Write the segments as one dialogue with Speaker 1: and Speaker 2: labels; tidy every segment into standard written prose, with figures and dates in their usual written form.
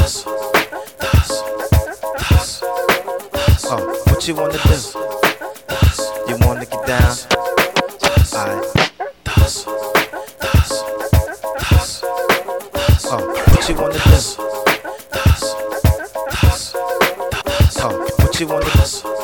Speaker 1: What you wanna do? You wanna get down? Alright. What you wanna do? What you wanna do?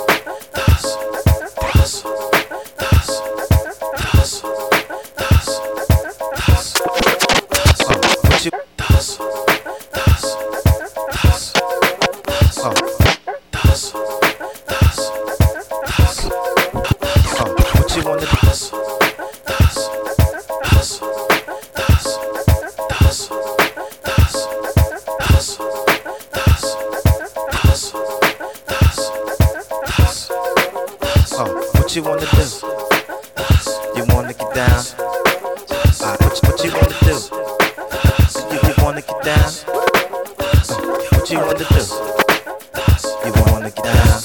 Speaker 1: What you wanna do? You wanna get down? What you wanna do? You wanna get down? What you wanna do? You wanna get down?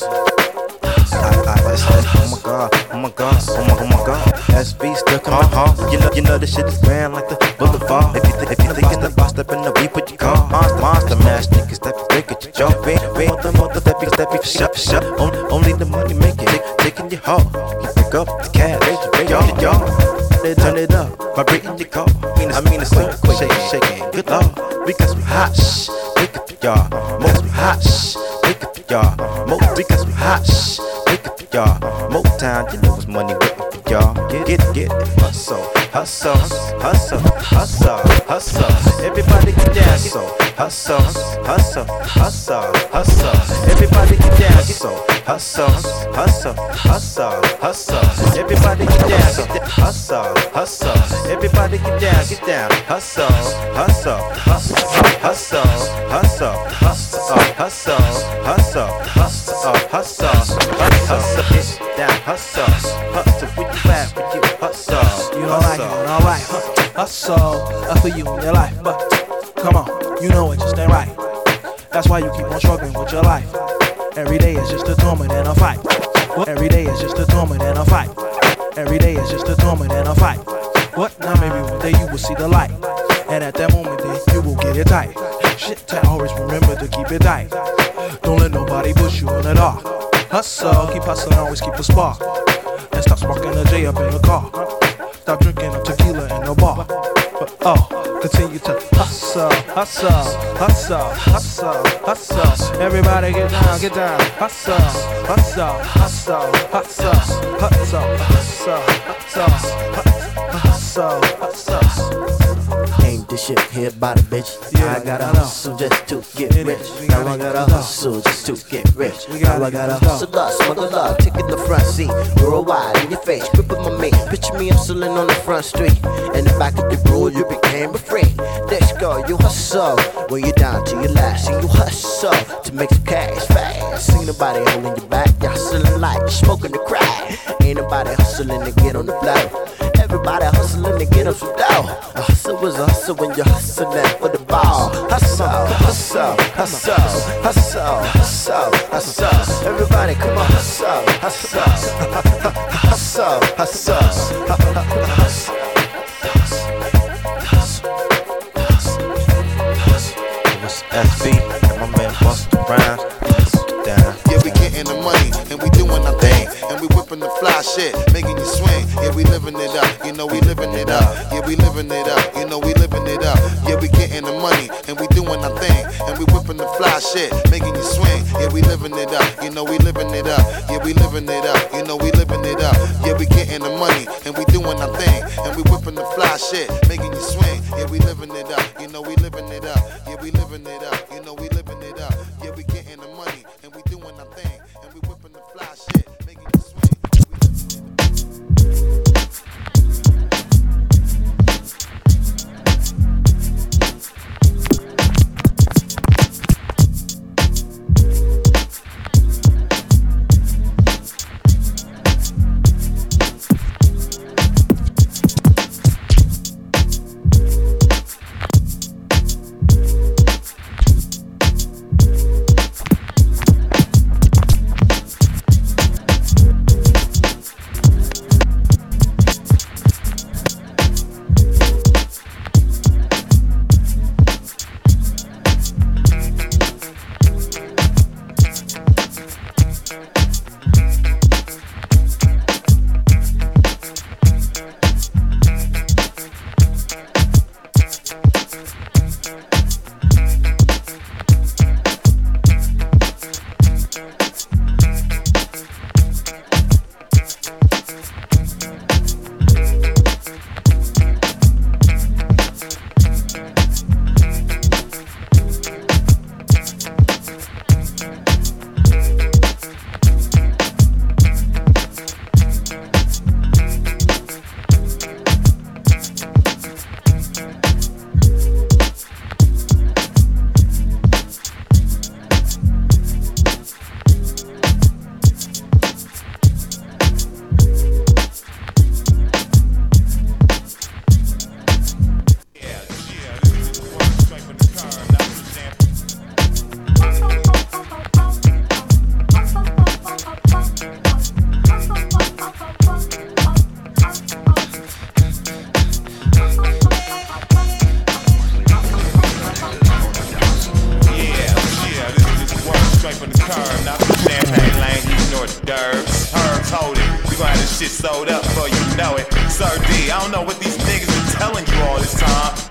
Speaker 1: Oh my god, oh my god, oh my god. SB still coming hard. You know this shit is grand like the boulevard. If you thinking about stepping up, we put your car. Monster mash niggas that break at your jaw. Step shut. Only the money make it. Taking your heart. You pick up the cash. Y'all. They turn it up. Vibrating your car. I mean it's so quick. Shaking. Good lord. We got some hot shh. Wake up y'all. Most hot shh. Wake up y'all. Most we got some hot shh. Wake up y'all. Motown, you know it's money waiting for y'all. Get it. Hustle. Everybody get down. Hustle. Everybody get down. Hustle. Everybody get down. Hustle. Everybody get down. Hustle. Get down. Hustle. Where you at? Hustle.
Speaker 2: You don't like it, alright. Hustle for you in your life, but come on, you know it just ain't right. That's why you keep on struggling with your life. Every day is just a torment and a fight. Every day is just a torment and a fight. Every day is just a torment and a fight. What? Now maybe one day you will see the light, and at that moment then you will get it tight. Shit tight, always remember to keep it tight. Don't let nobody push you in the dark. Hustle, keep hustling, always keep a spark. And stop sparking a J up in the car. Stop drinking up tequila in the bar. But continue to hustle. Everybody get down. Hustle.
Speaker 3: Ain't this shit here by the bitch?
Speaker 2: Yeah,
Speaker 3: I gotta hustle just to get rich. Now I gotta hustle just to get rich. Now I gotta hustle up, smuggle up, taking the front seat. Worldwide in your face, gripping my mate. Picture me hustling on the front street. In the back of the road, you became a freak. Let's go, you hustle when you're down to your last. And you hustle to make some cash fast. Ain't nobody holding you back. You hustling like you smoking the crack. Ain't nobody hustling to get on the blow. Everybody hustling to get up some dough. A hustle was a hustle when you're hustling for the ball. Hustle. Everybody come on, hustle.
Speaker 1: What's SB? My man Busta Rhymes. Down.
Speaker 4: Yeah, we getting the money and we doing our thing. And we whipping the fly shit, making you swing. Yeah, we living it up, you know we living it up. Yeah, we living it up, you know we living it up. Yeah, we getting the money and we doing our thing. And we whipping the fly shit, making you swing. Yeah, we living it up, you know we living it up. Yeah, we living it up, you know we living it up. Yeah, we getting the money and we doing our thing. And we whipping the fly shit, making you swing. Yeah, we living it up, you know we living it up. Yeah, we living it up, you know we living it up. Yeah, we getting the money and we doing our thing. And we whipping the fly shit, making you swing.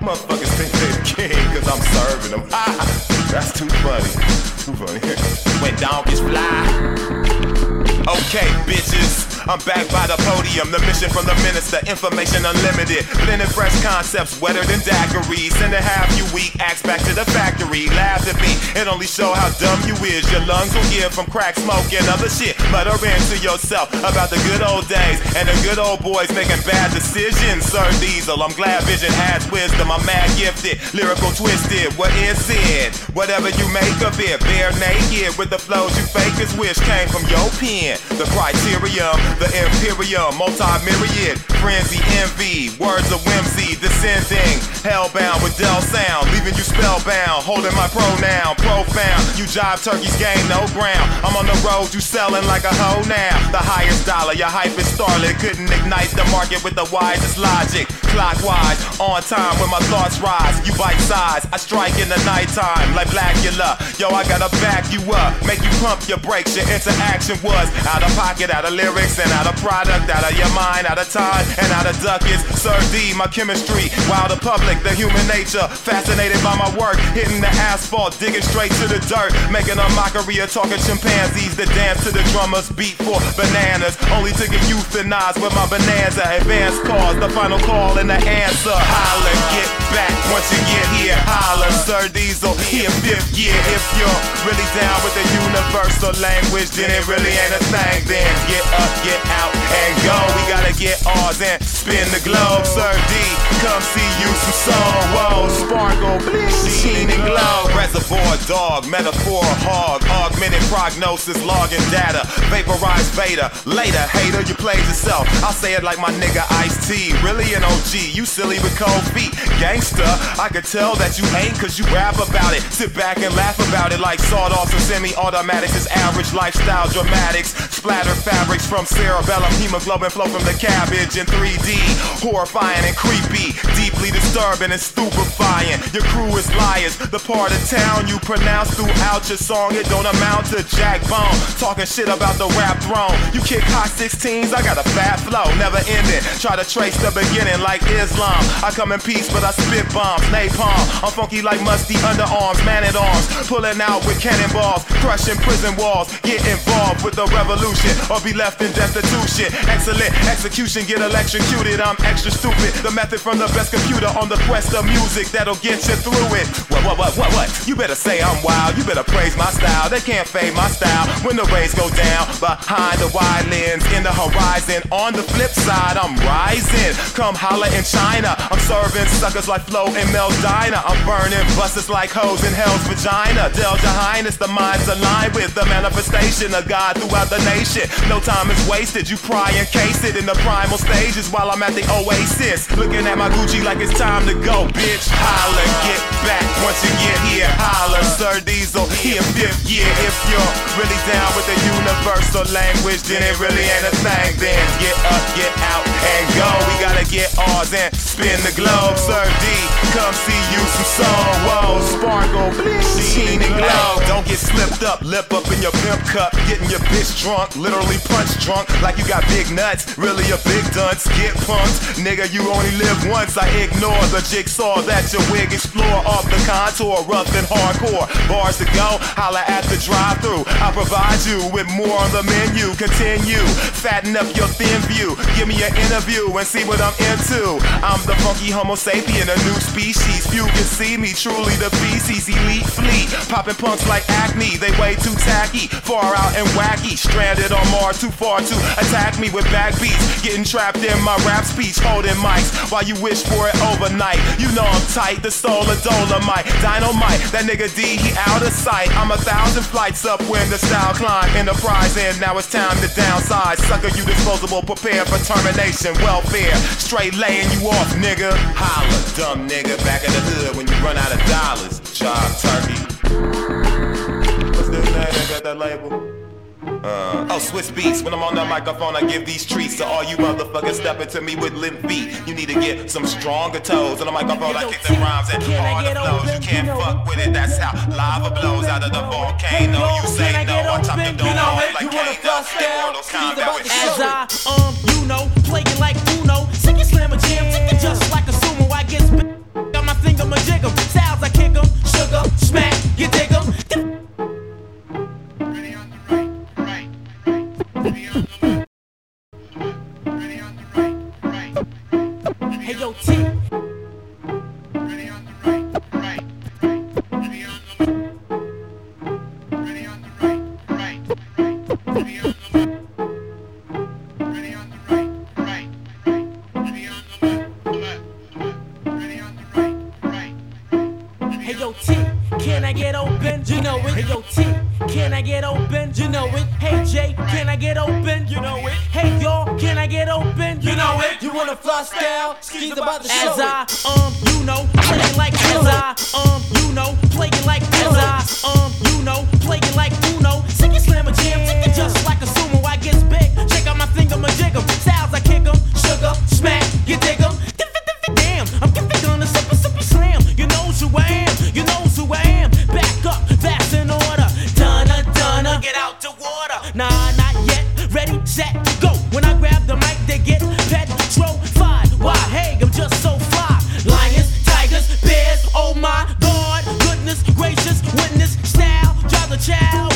Speaker 5: motherfuckers think they the king cause I'm serving them. That's too funny. Too funny. When donkeys fly. Okay, bitches, I'm back by the podium. The mission from the minister, information unlimited. Blending fresh concepts, wetter than daiquiris. Send a half you weak, axe back to the factory. Laugh at me, it only show how dumb you is. Your lungs will give from crack smoke and other shit. Muttering to yourself about the good old days and the good old boys making bad decisions. Sir Diesel, I'm glad vision has wisdom. I'm mad gifted, lyrical twisted. What is it? Whatever you make of it, bare naked with the flows you fakers wish came from your pen. The criterion, the imperium, multi-myriad, frenzy, envy, words of whimsy, descending, hellbound with Del sound, leaving you spellbound, holding my pronoun, profound. You jive turkeys gain no ground. I'm on the road, you selling like a hoe now. The highest dollar, your hype is starlit. Couldn't ignite the market with the wisest logic. Clockwise, on time when my thoughts rise. You bite size, I strike in the nighttime like Blackula. Yo, I gotta back you up, make you pump your brakes. Your interaction was out of pocket, out of lyrics, and out of product, out of your mind, out of time, and out of ducats. Sir D, my chemistry, while the public, the human nature, fascinated by my work, hitting the asphalt, digging straight to the dirt, making a mockery of talking chimpanzees that dance to the drummer's beat for bananas, only to get euthanized with my bonanza. Advanced cause, the final call and the answer. Holla, get back once you get here. Holla, Sir Diesel, here 5th year. If you're really down with the universal language, then it really ain't a thing. Then get up, get out, and go. We gotta get ours and spin the globe. Sir D, come see you some soul. Whoa, sparkle, sheen and glow. Reservoir dog, metaphor hog, augmented prognosis, logging data, vaporized beta. Later, hater, you played yourself. I'll say it like my nigga Ice-T. Really an OG, you silly with cold feet. Gangsta, I could tell that you ain't cause you rap about it. Sit back and laugh about it like sawdust and semi-automatics is average lifestyle dramatics. Splatter fabrics from cerebellum, hemoglobin flow from the cabbage in 3D. Horrifying and creepy, deeply disturbing and stupefying. Your crew is liars, the part of town you pronounce throughout your song. It don't amount to jack bone, talking shit about the rap throne. You kick hot 16s, I got a fat flow, never ending. Try to trace the beginning like Islam. I come in peace, but I spit bombs, napalm. I'm funky like musty underarms, man at arms, pulling out with cannonballs, crushing prison walls. Get involved with the revolution or be left in destitution. Excellent execution, get electrocuted. I'm extra stupid. The method from the best computer on the quest of music that'll get you through it. What? You better say I'm wild. You better praise my style. They can't fade my style when the rays go down behind the wide lens in the horizon. On the flip side, I'm rising. Come holla in China. I'm serving suckers like Flo and Mel's Diner. I'm burning buses like hoes in hell's vagina. Tell your highness the mind's aligned with the manifestation of God throughout the nation. No time is wasted. You pry and case it in the primal stages while I'm at the oasis. Looking at my Gucci like it's time to go, bitch. Holla, get back once you get here. Holla, Sir Diesel, here 5th year. If you're really down with the universal language, then it really ain't a thing. Then get up, get out, and go. We gotta get ours and spin the globe. Sir D, come see you some soul. Whoa, sparkle, sheen and glow. Don't get slipped up, lip up in your pimp cup. Getting your bitch drunk, literally punch drunk, like you got big nuts. Really a big dunce, get punked. Nigga, you only live once. I ignore the jigsaw that your wig explore off the contour, rough and hardcore. Bars to go, holla at the drive-thru. I'll provide you with more on the menu. Continue, fatten up your thin view. Give me an interview and see what I'm into. I'm the funky homo sapien, a new species. Few can see me, truly the feces, elite fleet. Popping punks like acne, they way too tacky. Far out and wacky, stranded on Mars, too far to attack me with backbeats. Getting trapped in my rap speech, holding mics while you wish for it overnight. You know I'm tight, the soul of Dolomite. Dynamite, that nigga D, he out of sight. I'm 1,000 flights up when the style climb. Enterprise in, now it's time to downsize. Sucker, you disposable, prepare for termination. Welfare, straight laying you off, nigga. Holla, dumb nigga, back in the hood when you run out of dollars. Job turkey. What's this name that got that label? Swiss Beats. When I'm on the microphone, I give these treats to all you motherfuckers stepping to me with limp feet. You need to get some stronger toes. On the microphone, I kick the rhymes and all the flows. You can't fuck with it. That's how lava blows out of the volcano. You say no, I chop the dome off like Kano. Mortal Kombat with
Speaker 6: as I, you know, playing like Uno. Sick and slam a jam, tick it just like a sumo. I guess got my yo, T, can I get open? You know it. Hey, yo, T, can I get open? You know it. Hey, J, can I get open? You know it. Hey, y'all, can I get open? You know it. You wanna fly style? Skis about to show it. As I, you know, playing like as I, you know, playing like as I, you know, playing like Uno. Sick it, slam a jam, tick it just like a sumo. I gets big, check out my finger, my jig 'em. Styles I kick 'em, sugar, smack, you dig 'em. Damn, I'm gonna super slam. You knows who I am, you knows who I am. Back up, that's in order. Donna, get out the water. Nah, not yet. Ready, set, go. When I grab the mic, they get petrified. Why? Hey, I'm just so fly. Lions, tigers, bears. Oh my God, goodness gracious, witness style, drive the child.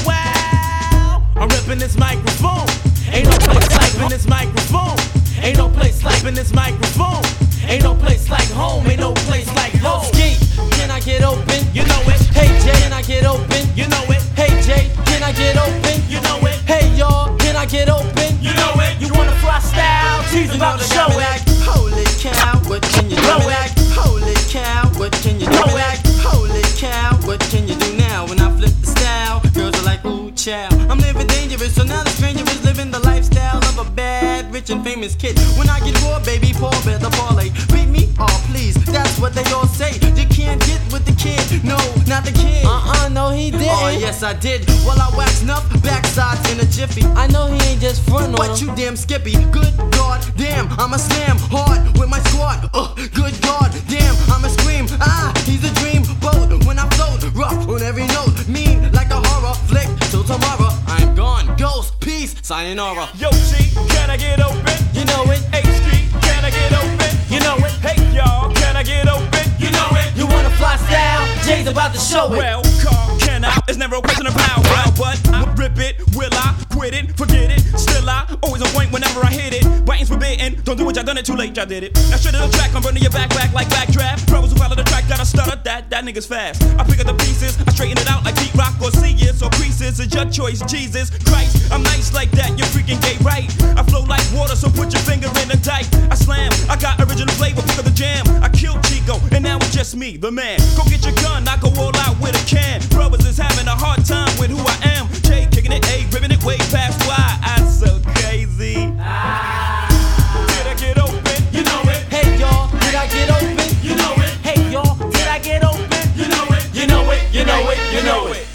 Speaker 6: Wow, I'm ripping this microphone. Ain't no place like in this microphone. Ain't no place like in this microphone. Ain't no place like home, ain't no place like home. Ski, can I get open? You know it. Hey Jay, can I get open? You know it. Hey Jay, can I get open? You know it. Hey y'all, can I get open? You know it. You wanna fly style? She's about to show it.
Speaker 7: Holy cow, what can you do? Holy cow, what can you do? Holy cow, what can you do now? When I flip the style, girls are like, ooh, chow. I'm living dangerous, so now the stranger is living the lifestyle of a bad, rich and famous kid. When I get raw, baby, Paul better parlay. Beat me? Oh, please, that's what they all say. You can't get with the kid, no, not the kid.
Speaker 6: No, he didn't.
Speaker 7: Oh, yes, I did. Well, I wax enough backsides in a jiffy.
Speaker 6: I know he ain't just front on
Speaker 7: But you damn skippy. Good God, damn, I'ma slam hard with my squad. Good God, damn, I'ma scream. Ah, he's a dream boat when I float. Rough on every note, mean like a horror flick. Till tomorrow, I'm gone. Ghost, peace, sayonara.
Speaker 8: Yo, G, can I get open?
Speaker 6: You know it.
Speaker 8: H Street, can I get open?
Speaker 6: You know it.
Speaker 8: Hey, y'all, can I get open?
Speaker 6: You know it. You wanna fly style? Jay's about to show it.
Speaker 8: Well, can I? It's never a question of how well, but I rip it. Will I quit it? Forget it. Still I always on point whenever I hit it. Biting's forbidden. Don't do what y'all done it too late. Y'all did it. Now straight to the track. I'm burning your back like backdraft. Brothers who follow the track gotta stutter. That nigga's fast. I pick up the pieces. I straighten it out like Pete Rock or see it. So creases is your choice. Jesus Christ, I'm nice like that. You're freaking gay, right? I flow like water, so put your finger in the dike. I slam. I got original flavor. Pick up the jam. I killed Chico, and now it's just me, the man. Go get your gun. I go all out with a can. Brothers is having a hard time with who I am. Jay kicking it, A, ripping it way past why I'm so crazy. Did I get open?
Speaker 6: You know it. Hey y'all, did I get open? You know it. Hey y'all, did I get open? You know it. You know it. You know it. You know it.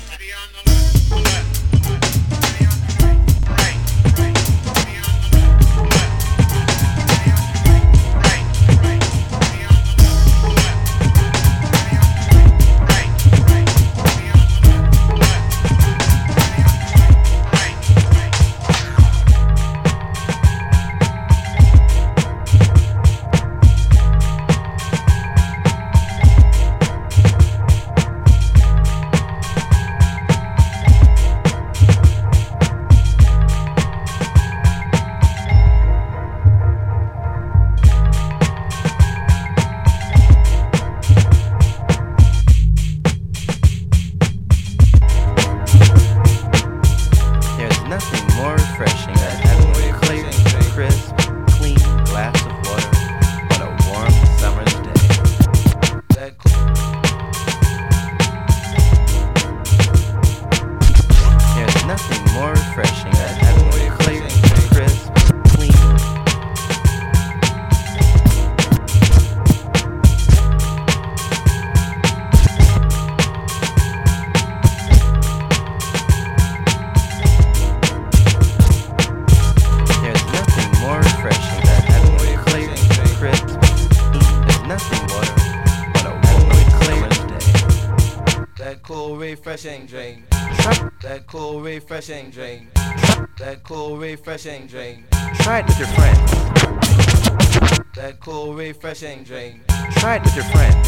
Speaker 9: refreshing drink. That cool refreshing drink. That cool refreshing drink.
Speaker 1: Try it with your friends.
Speaker 9: That cool refreshing drink.
Speaker 1: Try it with your friends.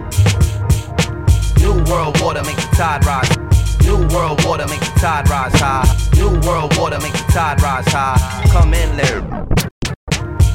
Speaker 9: New world water make the tide rise. New world water make the tide rise high. New world water make the tide rise high. Come in there. New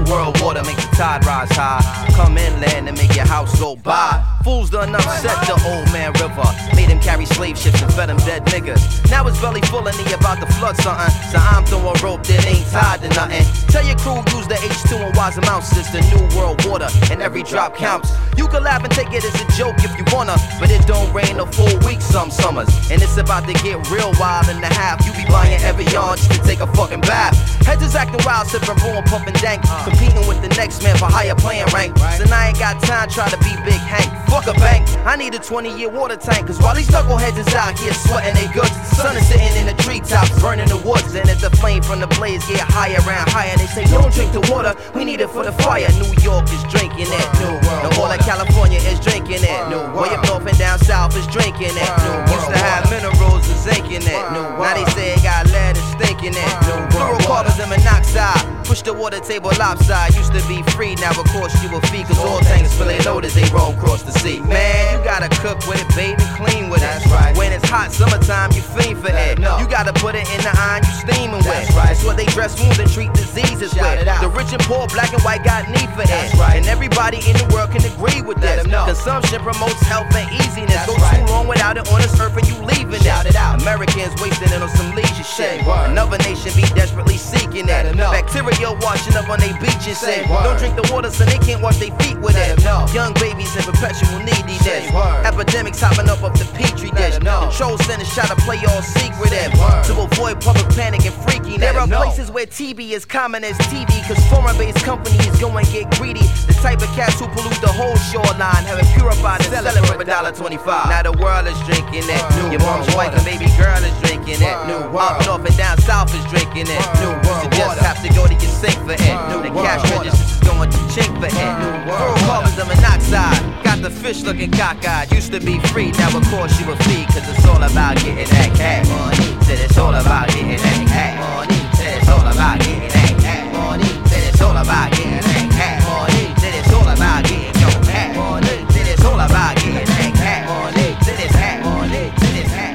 Speaker 9: world water make the tide rise high. Come inland and make your house go by. Fools done upset the old man river. Made him carry slave ships and fed him dead niggas. Now his belly full and he about to flood something. So I'm throwing rope that ain't tied to nothing. Tell your crew use the H2 and wise amounts. It's the new world water and every drop counts. You can laugh and take it as a joke if you wanna, but it don't rain a full week some summers. And it's about to get real wild in the half. You be buying every yard just to take a fucking bath. Heads is acting wild, sipping boom, pumping dank. Competing with the next man for higher playing rank. So now I ain't got time try to be Big Hank. Fuck a bank, I need a 20-year water tank. Cause while these knuckleheads is out here sweating they goods, the sun is sitting in the treetops, burning the woods. And as the flame from the blaze get higher and higher, they say don't drink the water, we need it for the fire. New York is drinking it, and all of California is drinking it. Way up north and down south is drinking it. Used to have minerals and zinc in it. Now they say it got lead and stink in it. Fluorocarbons and monoxide, push the water table lopside. Used to be free, now of course you a fee. Cause all tanks fill their load as they roll across the sea. Man, you gotta cook with it, baby, clean with it. When it's hot summertime, you fiend for it. You gotta put it in the iron, you steaming with. That's what they dress wounds and treat diseases with. The rich and poor, black and white got need for it. And everybody in the world can agree with this. Consumption promotes health and easiness. Go too long without it on this earth and you leaving it. Americans wasting it on some leisure shit. Another nation be desperately seeking it. Bacteria washing up on they beaches. Don't drink the water so they can't wash their feet with it. Young babies in perpetual neediness. Epidemics hopping up the petri dish. Control centers try to play all secret to avoid public panic and freakiness. There are places where TB is common as TV. Cause foreign-based companies go and get greedy. The type of cats who pollute the whole shoreline, have it purified and sell it for $1.25. Now the world is drinking it. Your mom's wife and baby girl is drinking it. Up north and down south is drinking it. You just have to go to your sink for it. The cash register's going to chink for it. Fluorocarbons and monoxide, got the fish looking cockeyed. Used to be free, now of course you a fee. Cause it's all about getting that cash. Said it's all about getting that cash. Said it's all about getting that cash. Said it's all about getting that cash. Said it's all about getting your cash. Said it's all about getting that cash. Said it's cash. Said it's cash.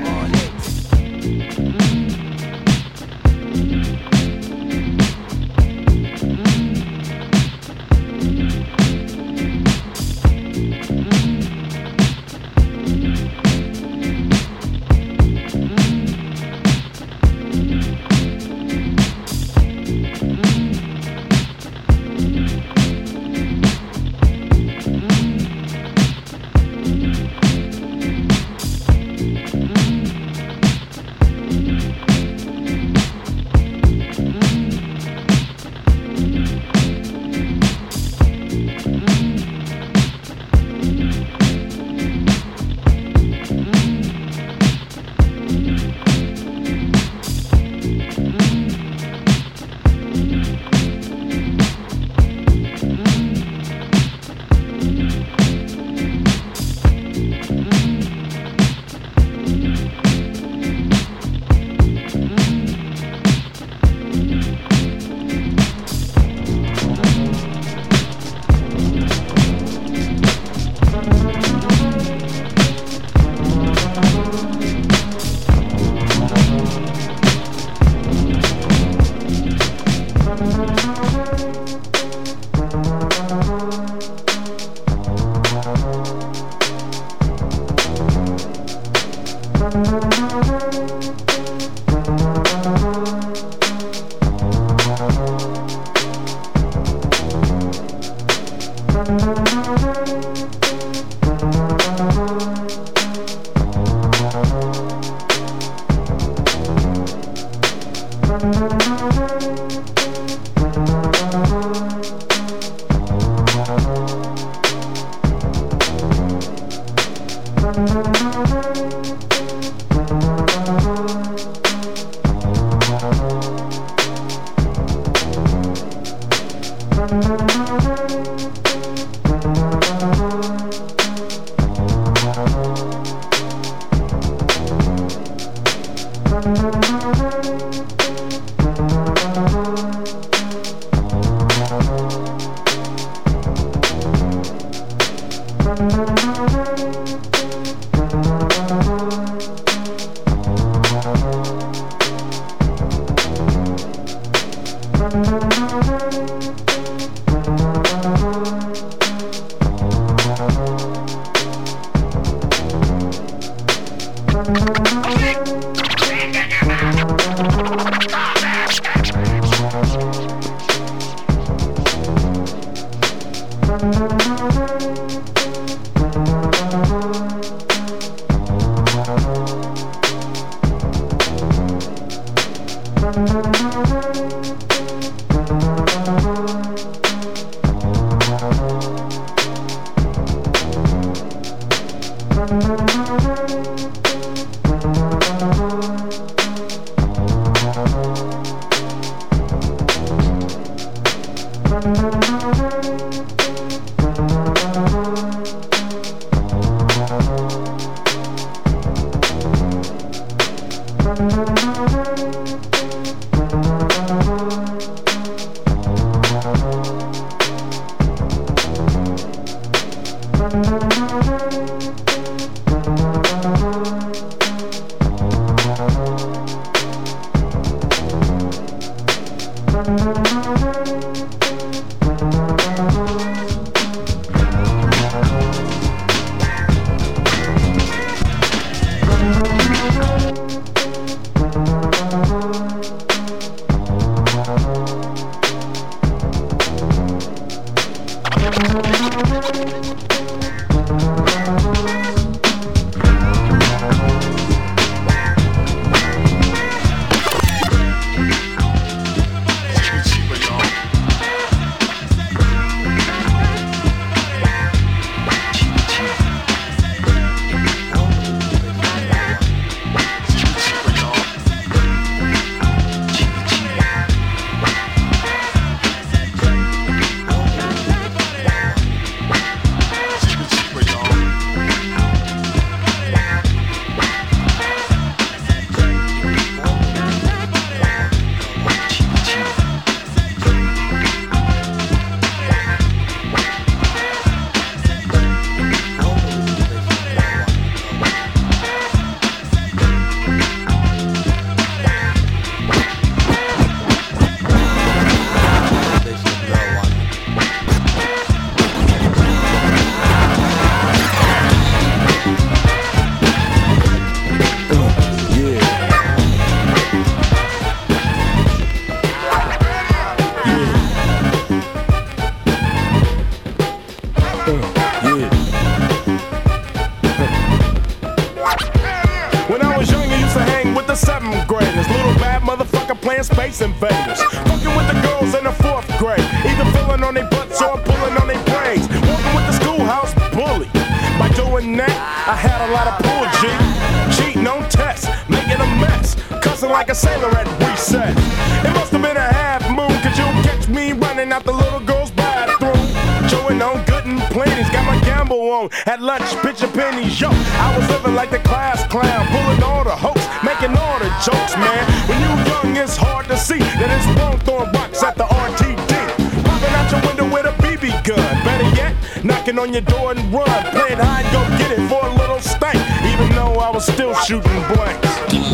Speaker 10: Space invaders, fucking with the girls in the 4th grade, either filling on their butts or pulling on their braids. Walking with the schoolhouse bully. By doing that, I had a lot of pull, G. Cheating on tests, making a mess, cussing like a sailor at recess. It must have been a half moon, cause you'll catch me running out the little girl's bathroom. Chewing on good and plenty's, got my gamble on. At lunch, pitching pennies, yo. I was living like the class clown, pulling all the hopes, making all the jokes, man. When you young, it's hard to see that it's wrong throwing rocks at the RTD. Popping out your window with a BB gun. Better yet, knocking on your door and run. Playing hide and go get it for a little stank, even though I was still shooting blanks.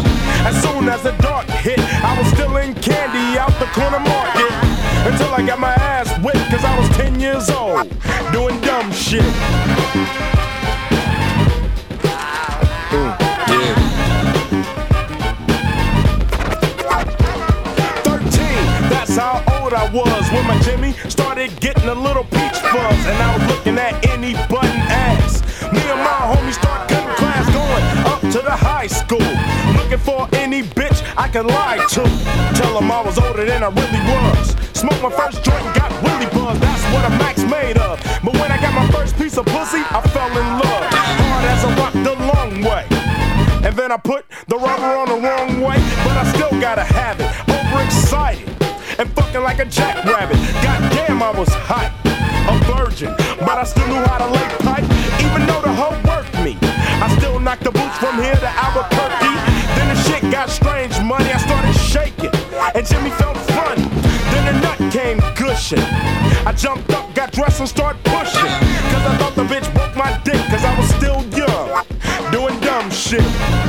Speaker 10: As soon as the dark hit, I was still in candy out the corner market. Until I got my ass whipped, cause I was 10 years old, doing dumb shit. How old I was when my Jimmy started getting a little peach fuzz, and I was looking at any button ass. Me and my homie start cutting class, going up to the high school, looking for any bitch I could lie to. Tell them I was older than I really was. Smoked my first joint and got really buzzed. That's what a Mac's made of. But when I got my first piece of pussy, I fell in love. Hard as a rock the long way. And then I put the rubber on the wrong way, but I still gotta have it. Overexcited and fucking like a jackrabbit. Goddamn, I was hot, a virgin, but I still knew how to lay pipe. Even though the hoe worked me, I still knocked the boots from here to Albuquerque. Then the shit got strange, money, I started shaking, and Jimmy felt funny. Then the nut came gushing. I jumped up, got dressed and started pushing, cause I thought the bitch broke my dick, cause I was still young, doing dumb shit.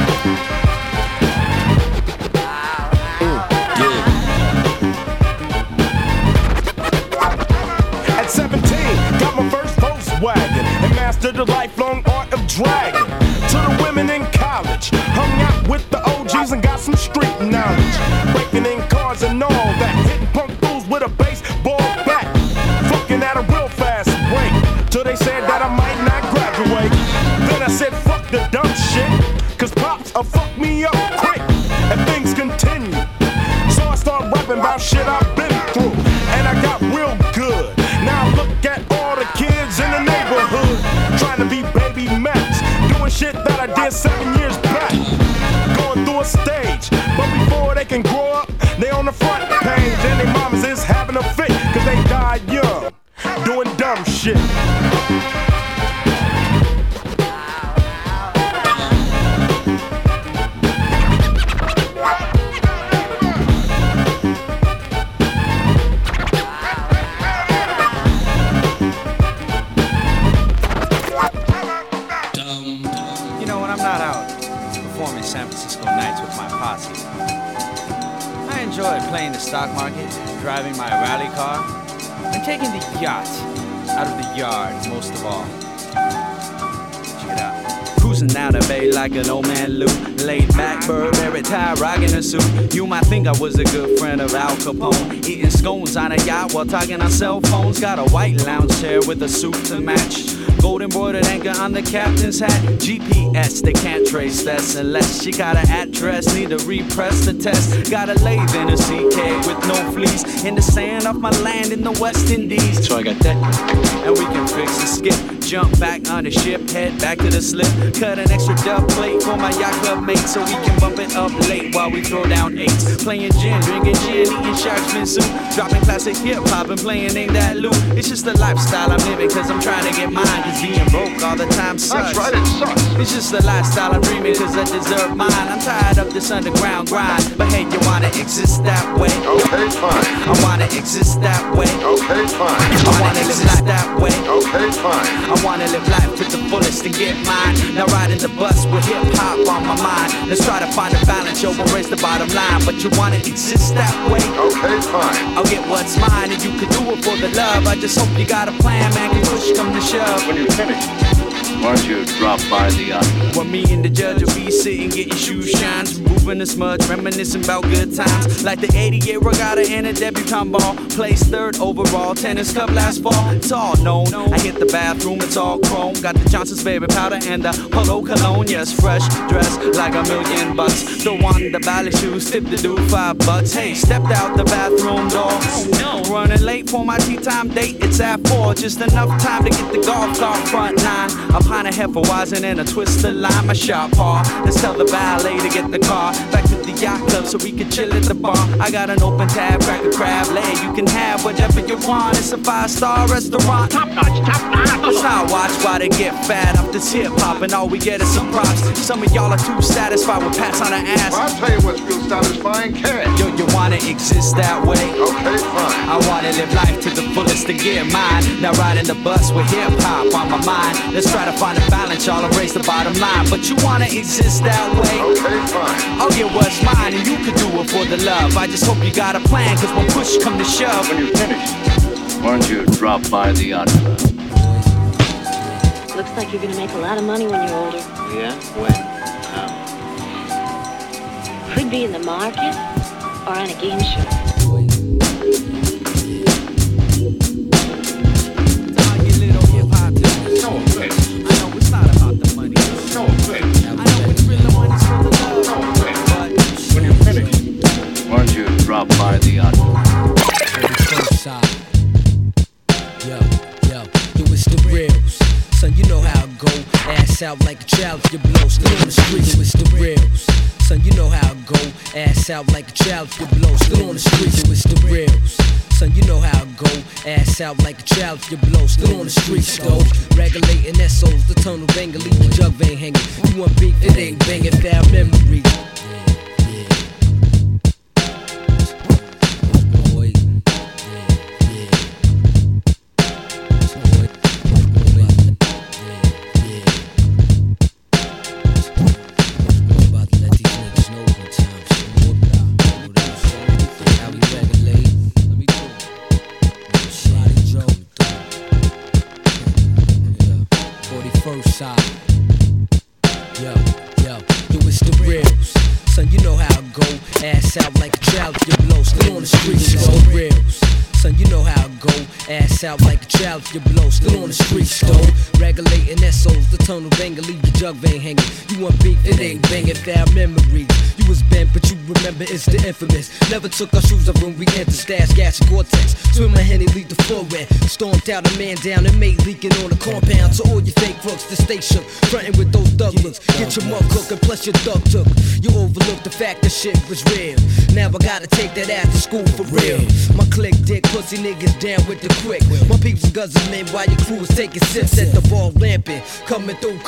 Speaker 10: At 17, got my first Volkswagen and mastered the lifelong art of dragging. To the women in college, hung out with the OGs and got some street knowledge. Breaking in cars and all that, hitting punk fools with a baseball bat. Fucking at a real fast rate, till they said that I might not graduate. Then I said fuck the dumb shit, cause pops will fuck me up quick, and things continue. So I start rapping about shit I've been through, and I got real good. Now look at all the kids in the neighborhood, trying to be baby Max, doing doing shit that I did 7 years back. Going through a stage, but before they can grow up, they on the front page. And their mamas is having a fit, cause they died young, doing dumb shit.
Speaker 11: San Francisco nights with my posse. I enjoy playing the stock market, driving my rally car, and taking the yacht out of the yard most of all. Check it out. Cruising down the bay like an old man Luke. Laid back, Burberry tie, rocking a suit. You might think I was a good friend of Al Capone. Eating scones on a yacht while talking on cell phones. Got a white lounge chair with a suit to match. Gold embroidered anchor on the captain's hat. GPS, they can't trace this unless she got an address. Need to repress the test. Got a lathe in a CK with no fleece. In the sand off my land in the West Indies. So I got that. And we can fix the skip. Jump back on the ship, head back to the slip. Cut an extra dub plate for my yacht club mates so we can bump it up late while we throw down eights. Playing gin, drinking gin, eating shark's fin soup. Dropping classic hip-hop and playing Ain't That Loop. It's just the lifestyle I'm living cause I'm trying to get mine. Cause being broke all the time sucks.
Speaker 12: That's right, it sucks.
Speaker 11: It's just the lifestyle I'm dreaming cause I deserve mine. I'm tired of this underground grind. But hey, you wanna exist that way?
Speaker 12: Okay, fine.
Speaker 11: I wanna exist that way.
Speaker 12: Okay, fine.
Speaker 11: I wanna live life that way.
Speaker 12: Okay, fine.
Speaker 11: I wanna live life to the fullest and get mine. Now riding the bus with hip-hop on my mind. Let's try to find a balance, yo, we'll raise the bottom line. But you wanna exist that way?
Speaker 12: Okay, fine.
Speaker 11: I'll get what's mine and you can do it for the love. I just hope you got a plan, man, can push come to shove.
Speaker 12: When you're finished,
Speaker 13: why don't you drop by the yacht?
Speaker 11: Where me and the judge will be sitting, getting shoe shines, removing the smudge, reminiscing about good times. Like the 88 regatta and a debutante ball. Placed third overall, tennis cup last fall. It's all known. I hit the bathroom, it's all chrome. Got the Johnson's baby powder and the Polo cologne. Yes, fresh, dressed like $1,000,000. Throw on the ballet shoes, tip the dude $5. Hey, stepped out the bathroom door. No, running late for my tea time date. It's at 4, just enough time to get the golf cart front 9. A pint of Hefeweizen and a twist of lime. My shop par. Let's tell the valet to get the car back to the yacht club so we can chill at the bar. I got an open tab, crack a crab leg. You can have whatever you want. It's a 5-star restaurant. Top notch, top notch. Let's not watch why they get fat off this hip hop and all we get is some props. Some of y'all are too satisfied with pats on the ass.
Speaker 12: Well, I'll tell you what's real satisfying, cash.
Speaker 11: Yo, you wanna exist that way?
Speaker 12: Okay, fine.
Speaker 11: I wanna live life to the fullest to get mine. Now riding the bus with hip hop on my mind. Let's try to find a balance, y'all, and raise the bottom line. But you wanna exist that way?
Speaker 12: Okay, fine.
Speaker 11: I'll get what's mine and you can do it for the love. I just hope you got a plan, cause when push come to shove.
Speaker 12: When you're finished,
Speaker 13: why don't you drop by the yacht?
Speaker 14: Looks like you're gonna make a lot of money when you're older.
Speaker 13: Yeah? When?
Speaker 14: Could be in the market or on a game show.
Speaker 12: no offense.
Speaker 11: I know it's not about the money.
Speaker 12: No offense.
Speaker 11: I know it's real, the money's for the love.
Speaker 12: No offense. When you're finished,
Speaker 13: why don't you drop by the yacht?
Speaker 15: Yo, it's the reals. Son, you know how it go. Ass out like a child if you blow. Still on the streets, yo, it's the reals. Son, you know how it go. Ass out like a child if you blow. Still on the streets, yo, it's the reals. Son, you know how it go. Ass out like a child if you blow. Still on the streets, though. Regulating SOs, the tunnel banger, leave the jug vein hanging. You want beef, it ain't banging, foul memory. Ass out like a child if you blow. Still on the streets, it's the reals. Son, you know how it go. Ass out like a child if you blow. Still on the streets though. Regulating SOs, the tunnel banger, leave your jug vein hanging. You want beef, it ain't banging. Foul memories. You was bent, but you remember it's the infamous. Never took our shoes off when we entered. Stash, gas, and Gore-Tex. Swim my Henny, lead the forward. Stormed out a man down and made leaking on the compound. To all your fake crooks, the station frontin' with those thug looks. Get your mug cookin', plus your thug took. You overlooked the fact that shit was real. Now I gotta take that after school for real. My click dick, pussy niggas down with the quick. My peeps and guzzling while your crew is taking sips at the ball lamping. Coming through,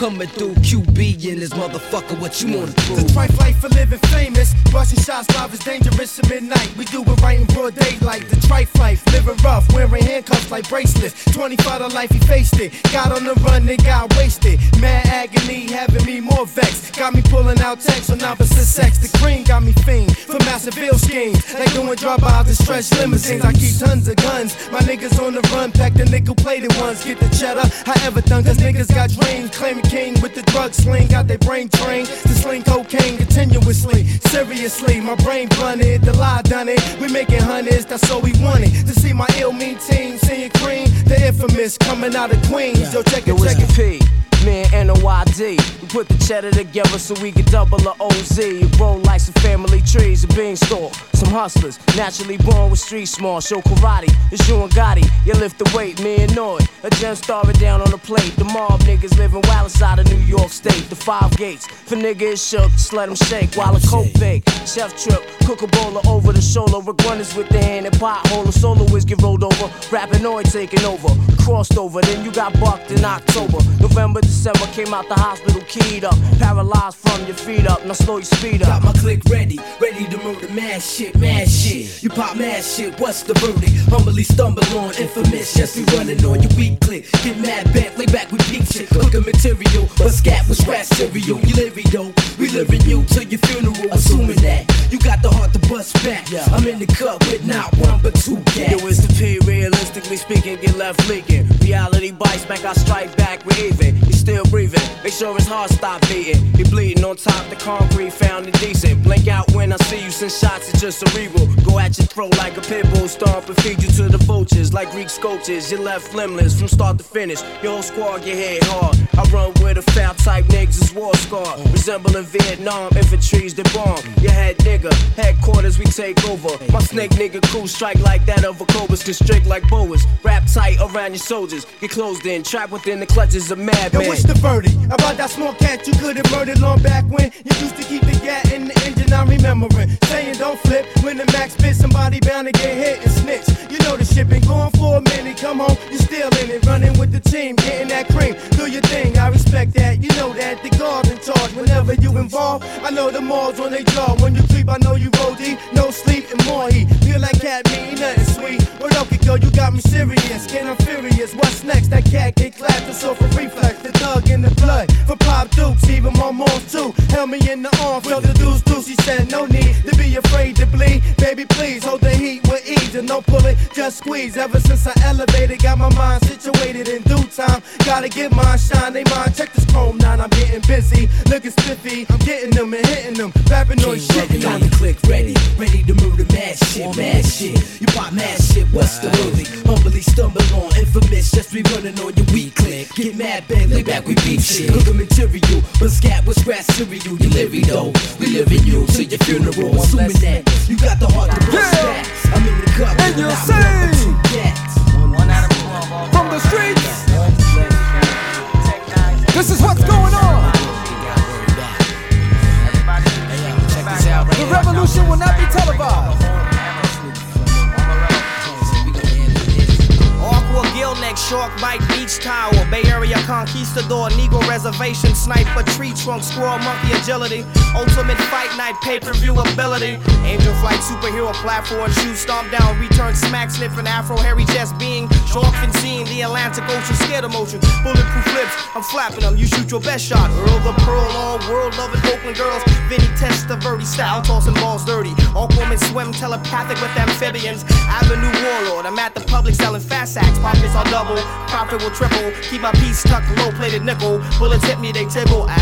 Speaker 15: QB in this motherfucker, what you wanna prove?
Speaker 16: The trife life for living famous. Rushing shots live is dangerous at midnight. We do it right in broad daylight. The trife life, living rough, wearing handcuffs like bracelets. 25 to life, he faced it. Got on the run, they got wasted. Mad agony, having me more vexed. Got me pulling out texts on opposite sex. The cream got me fiend for massive bill schemes. Like doing drive-bys and stretch limousines. I keep tons of guns. My niggas on the run, pack the nickel-plated ones. Get the cheddar, however done, cause niggas got dreams. Claiming king with the drug sling. Got their brain trained to sling cocaine continuously. Seriously, my brain blunted, the lie done it. We making hundreds, that's all we wanted. To see my ill mean team, seeing cream. The infamous coming out of Queens. Yo, check it, check it.
Speaker 17: P. Me and NOYD, we put the cheddar together so we could double the OZ. It roll like some family trees, a beanstalk. Some hustlers, naturally born with street smart. Show karate, it's you and Gotti. You lift the weight, me and Noyd. A gem starring down on the plate. The mob niggas living wild inside of New York State. The 5 gates, for niggas shook, just let them shake while a coke bake. Chef trip, cook a bowler over the shoulder. Rick runners with the hand and pothole. A soloist get rolled over, rapping Noyd taking over. Crossed over, then you got bucked in October. November, December, came out the hospital keyed up. Paralyzed from your feet up, now slow your speed up.
Speaker 15: Got my click ready to murder mad shit, mad shit. You pop mad shit, what's the verdict? Humbly stumble on infamous, just be running on your weak click. Get mad back, lay back with peak shit. Cooking material, but scat with scratch cereal. You living though, we living you till your funeral. Assuming that you got the heart to bust back. I'm in the cup with not one but 2 cats.
Speaker 17: Yo, it's the P, realistically speaking, get left leaking. Reality bites back, I strike back, we're even. He's still breathing, make sure his heart stop beating. He bleeding on top the concrete, found indecent. Blink out when I see you, since shots is just cerebral. Go at your throat like a pit bull, stomp and feed you to the vultures. Like Greek sculptures, you're left limbless from start to finish. Your whole squad get hit hard. I run with a foul type niggas is war scarred. Resembling Vietnam infantry's the bomb. Your head nigga, headquarters we take over. My snake nigga crew strike like that of a cobras, constrict like boas. Wrap tight around your soldiers, get closed in, trapped within the clutches of madmen.
Speaker 16: Yo, what's the verdict? About that small cat you could've murdered long back when you used to keep the gat in the engine, I'm remembering. Saying don't flip, when the max spit, somebody bound to get hit and snitch. You know the shit been going for a minute, come home, you still in it. Running with the team, getting that cream, do your thing, I respect that. You know that, the guard in charge, whenever you involved. I know the malls on they jaw, when you creep I know you roll deep. No sleep and more heat, feel like cat meat, nothing sweet. What up, girl, you got me serious, getting I'm furious. What's next? That cat get clapped, it's over reflex. The thug in the blood, for Pop Dukes, even my moms too. Held me in the arm, felt the deuce. She said no need to be afraid to bleed. Baby, please hold the heat with ease and don't pull it, just squeeze. Ever since I elevated, got my mind situated in due time. Gotta get mine, shine they mind. Check this chrome 9, I'm getting busy, looking spiffy. I'm getting them and hitting them, rapping on shit.
Speaker 15: On the click, ready to murder mad shit, mad shit. You pop mad shit, what's the verdict? Humbly stumble on infamous, just be running on your weak click. Get mad bang, lay back with beef shit. Cooking material, but scat with scratch cereal. You living though, we living you till your funeral. Assuming that you got the heart to bust back. I'm in the cup and you'll see
Speaker 18: from the streets. This is what's going on. The revolution will not be televised.
Speaker 19: Aqua, gill neck, shark bite, beach towel, Bay Area conquistador, Negro reservation, sniper, tree trunk, squirrel, monkey agility, ultimate fight night, pay-per-view ability, angel flight, superhero platform, shoe stomp down, return smack, sniffing afro, hairy chest being, shark fin seeing the Atlantic Ocean, scared emotion, bulletproof lips, I'm flapping them, you shoot your best shot, Earl the Pearl, all world loving Oakland girls, Vinny Testaverde style, tossing balls dirty, Aquaman swim telepathic with amphibians, Avenue Warlord, I'm at the public selling fast sacks, profits are double, profit will triple, keep my piece stuck, low plated nickel, bullets hit me, they tickle, actual terror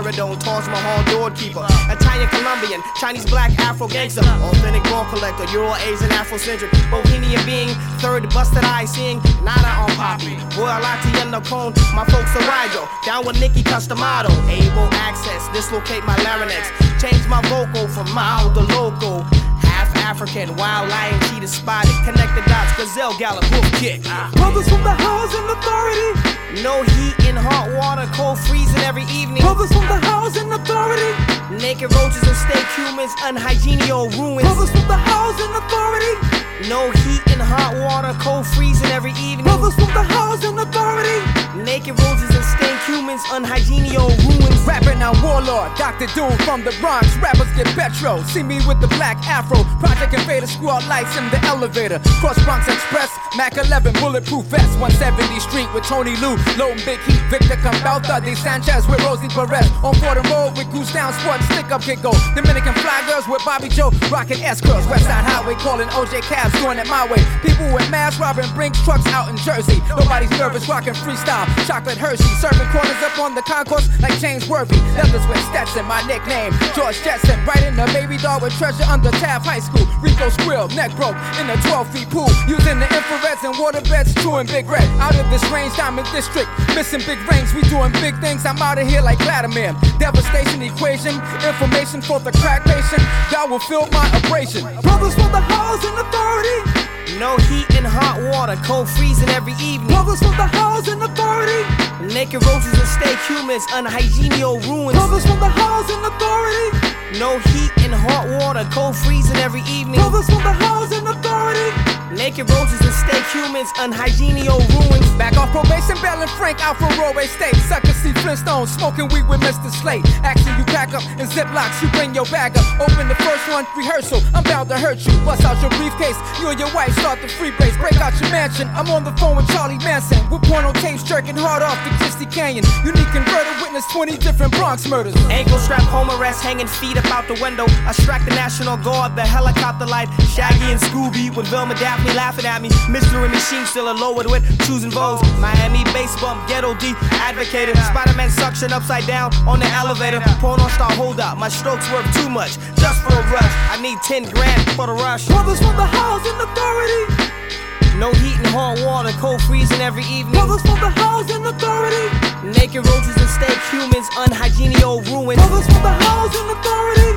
Speaker 19: Peridot, Taj Mahal, doorkeeper. Italian, Colombian, Chinese, black, Afro gangster. Authentic ball collector, Euro, Asian, Afrocentric. Bohemian being, third busted eye seeing, nada on poppy. Royal Latiano cone, my folks are Rijo. Down with Nicky Customado. Able access, dislocate my larynx. Change my vocal from mild to local. Half African, wild lion, cheetah spotted. Connect the dots, gazelle gallop, wolf kick.
Speaker 18: Brothers from the housing authority.
Speaker 19: No heat in hot water, cold freezing every evening.
Speaker 18: Brothers from the housing authority.
Speaker 19: Naked roaches and steak humans, unhygienio ruins.
Speaker 18: Brothers from the housing authority.
Speaker 19: No heat in hot water, cold freezing every evening.
Speaker 18: Brothers from the housing authority.
Speaker 19: Naked roaches and stank humans, unhygienio ruins.
Speaker 18: Rapping on Warlord, Dr. Doom from the Bronx. Rappers get petro, see me with the black afro. Project Invader, squad lights in the elevator. Cross Bronx Express, Mac 11, bulletproof vest. 170 Street with Tony Lou, Low Big Heat, Victor Campbell, De Sanchez with Rosie Perez. On Fordham Road with Goose Down Sport, stick up kick go. Dominican fly girls with Bobby Joe, rocking S-Curls. Westside Highway calling OJ cabs, doing it my way. People with mass robbing Brinks trucks out in Jersey. Nobody's nervous, rocking freestyle. Chocolate Hershey, serving corners up on the concourse like James Worthy. Leathers with Stetson, my nickname, George Jetson. Right in the baby doll with treasure under Taft High School. Rico Squill, neck broke in a 12-feet pool. Using the infrareds and water beds, chewing Big Red. Out of this range, Diamond District, missing big rings. We doing big things, I'm out of here like Vladimir. Devastation equation, information for the crack patient. God will fill my abrasion. Brothers from the housing authority.
Speaker 19: No heat in hot water, cold freezing every evening.
Speaker 18: Brothers from the housing authority.
Speaker 19: Naked roaches and steak humans, unhygienio ruins.
Speaker 18: Brothers from the housing authority.
Speaker 19: No heat in hot water, cold freezing every evening.
Speaker 18: Brothers from the housing authority.
Speaker 19: Naked roaches and steak humans, unhygienio ruins.
Speaker 18: Back off probation, Bell and Frank out for Roadway State. Sucker see Flintstones, smoking weed with Mr. Slate. Asking you pack up in Ziplocs, you bring your bag up. Open the first one, rehearsal, I'm bound to hurt you. Bust out your briefcase, you and your wife start the free base. Break out your mansion, I'm on the phone with Charlie Manson. With porno tapes jerking hard off the Christie Canyon. Unique converter, witness 20 different Bronx murders.
Speaker 19: Ankle strap, home arrest, hanging feet up out the window. I strike the National Guard, the helicopter light. Shaggy and Scooby with Velma Daphne laughing at me. Mystery Machine still a lowered with choosing vows. Miami bass bump, ghetto D, advocated. Spider-Man suction upside down on the elevator. Porno star hold up, my strokes worth too much. Just for a rush, I need 10 grand for the rush.
Speaker 18: Brothers from the housing authority.
Speaker 19: No heat and hot water, cold freezing every evening.
Speaker 18: Brothers from the housing authority.
Speaker 19: Naked roaches and steak humans, unhygienio ruins.
Speaker 18: Brothers from the housing authority.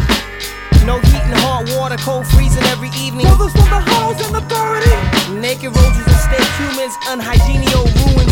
Speaker 19: No heat and hot water, cold freezing every evening.
Speaker 18: Brothers from the housing authority.
Speaker 19: Naked roaches and steak humans, unhygienio ruins.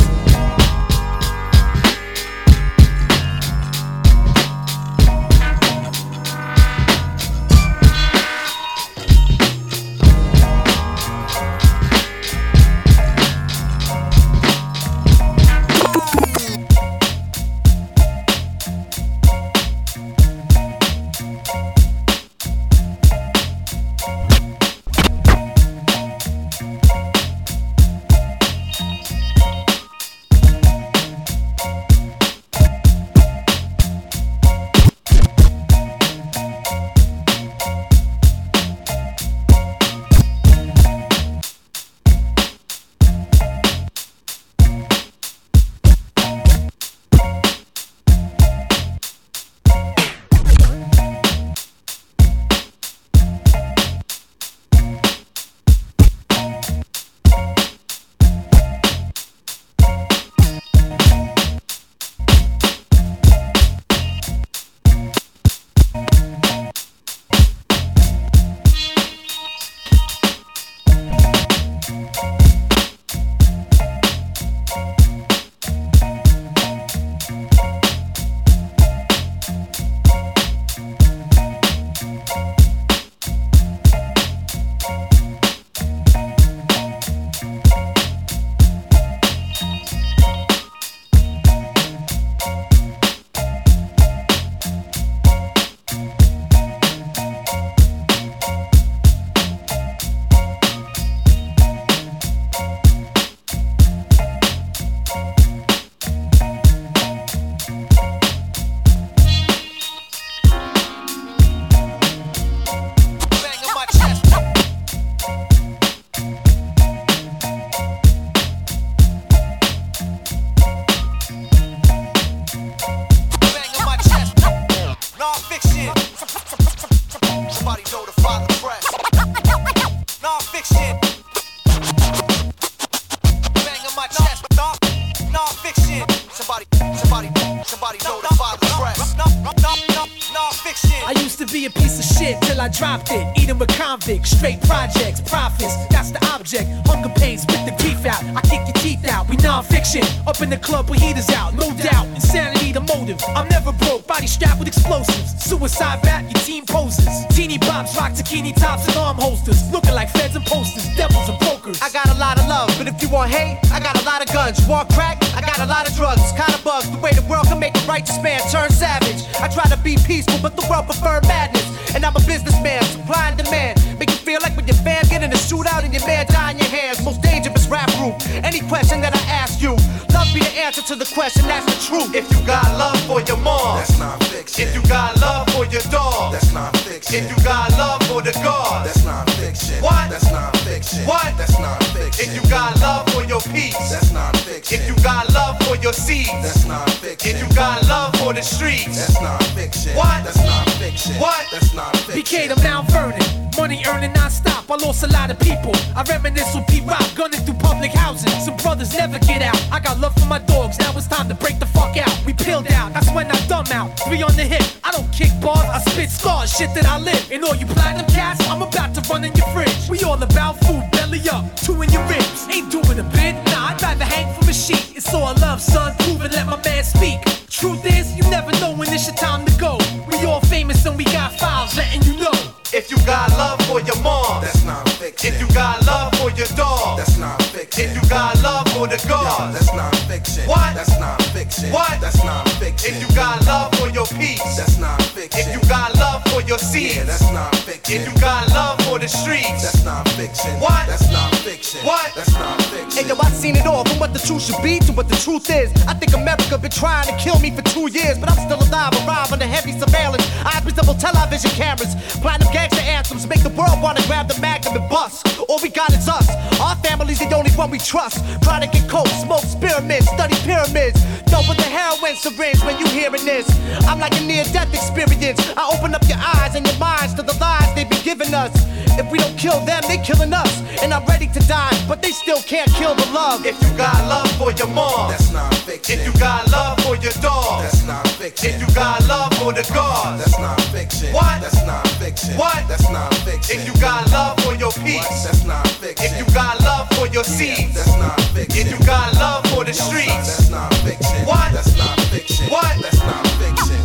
Speaker 20: be a piece of shit till I dropped it. Eating with convicts, straight projects, profits. That's the object. Hunger pains, spit the grief out. I kick your teeth out. We non-fiction. Up in the club with heaters out, no doubt. Insanity the motive. I'm never broke. Body strapped with explosives. Suicide rap, your team poses. Teeny bops, rock zucchini tops and arm holsters. Looking like feds and posters, devils and brokers.
Speaker 19: I got a lot of love, but if you want hate, I got a lot of guns. You want crack? I got a lot of drugs. It's kinda bugs the way the world can make a righteous man turn savage. I try to be peaceful, but the world prefer madness. And I'm a businessman, supply and demand. Make you feel like when your fam get in a shootout and your man die in your hands. Most dangerous rap group. Any question that I ask you, love be the answer to the question, that's the truth. If you got love for your mom,
Speaker 4: that's not fiction.
Speaker 19: If you got love for your dog,
Speaker 4: that's not fiction.
Speaker 19: If you got love for the God,
Speaker 4: that's not fiction.
Speaker 19: What?
Speaker 4: That's not fiction.
Speaker 19: What?
Speaker 4: That's not fiction.
Speaker 19: If you got love for your peace,
Speaker 4: that's not fiction.
Speaker 19: If you got love for your seeds,
Speaker 4: that's not fiction.
Speaker 19: If you got love for the streets,
Speaker 4: that's not fiction.
Speaker 19: What?
Speaker 4: That's not fiction.
Speaker 19: What?
Speaker 4: That's not fiction.
Speaker 20: BK to Mount Vernon, money earning non-stop. I lost a lot of people. I reminisce with Pete Rock, gunning through public housing. Some brothers never get out. I got love for my dogs, now it's time to break the fuck out. We peeled out, that's when I dumb out. 3 on the hip, I don't kick bars, I spit stars, shit that I live. And all you platinum cats, I'm about to run in your fridge. We all about food, belly up, 2 in your ribs. Ain't doing a bid, nah, I'd rather hang from a sheet. It's all love, son, prove and let my man speak. Truth is, you never know when it's your time to go. We all famous and we got files letting you know.
Speaker 19: If you got love for your mom,
Speaker 4: that's not fiction.
Speaker 19: If you got love for your dog,
Speaker 4: that's not fiction.
Speaker 19: If you got love for the God,
Speaker 4: that's not fiction.
Speaker 19: What?
Speaker 4: That's not fiction.
Speaker 19: What?
Speaker 4: That's not fiction.
Speaker 19: If you got love for your peace,
Speaker 4: that's not fiction.
Speaker 19: If you got love for your seeds,
Speaker 4: yeah, that's not fiction.
Speaker 19: If you got love for the streets,
Speaker 4: that's not fiction.
Speaker 19: What?
Speaker 4: That's not fiction.
Speaker 19: What?
Speaker 4: That's not fiction.
Speaker 19: Hey yo, I've seen it all, from what the truth should be to what the truth is. I think America been trying to kill me for 2 years, but I'm still alive, arrive under heavy surveillance. Eyes resemble television cameras, platinum gangster anthems make the world wanna grab the magnum and bust. All we got is us. Our family's the only one we trust. Try to get coke, smoke spearmints, study pyramids. Dope with the heroin syringe when you hearing this. I'm like a near-death experience. I open up your eyes and your minds to the lies they be giving us. If we don't kill them, they killing us. And I'm ready to die, but they still can't kill the love. If you got love for your mom,
Speaker 4: that's not fiction.
Speaker 19: If you got love for your dog,
Speaker 4: that's not fiction.
Speaker 19: If you got love for the God,
Speaker 4: that's not fiction.
Speaker 19: What?
Speaker 4: That's not fiction.
Speaker 19: What?
Speaker 4: That's not fiction.
Speaker 19: If you got love for your peace,
Speaker 4: that's not fiction.
Speaker 19: If you got love for your seeds,
Speaker 4: that's not fiction.
Speaker 19: If you got love for the streets,
Speaker 4: that's not fiction.
Speaker 19: What?
Speaker 4: That's not fiction.
Speaker 19: What?
Speaker 4: That's not fiction.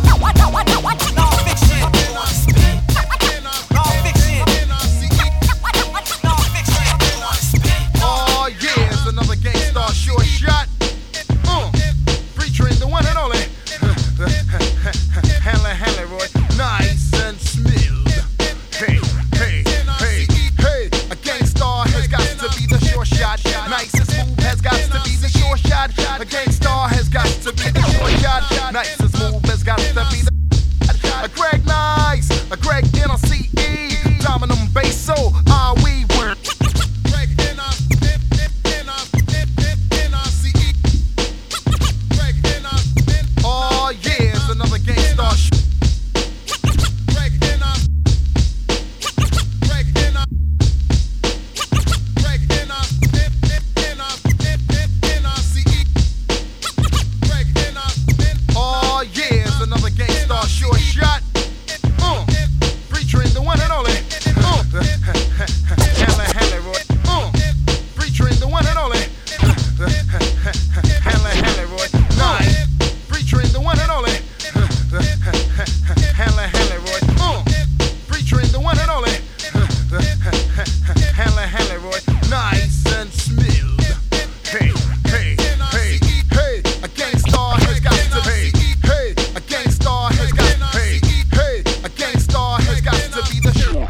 Speaker 21: Oh yeah, it's another Gangstar short shot. Featuring the one and only Hanley Roy, nice and smooth. Hey, hey, hey, hey. A Gangstar has got to be the short shot. Nice and smooth has got to be the short shot. A Gangstar has got to be the short shot. Nice and smooth has got to be the a Greg Nice, a Greg NRCE, Dominum Basso, are we were. Oh yeah, it's another Gangstar Oh yeah, it's another Gangstar short shot. Featuring the one and only Hanley Roy. Featuring the one and only Hanley Roy. Nice. Featuring the one and only Hanley Roy. Featuring the one and only Hanley Roy. Nice and smooth. Hey, hey, hey, hey. A Gangstar has got to be. Hey, a Gangstar has got to be. Hey, a Gangstar has got to be the short.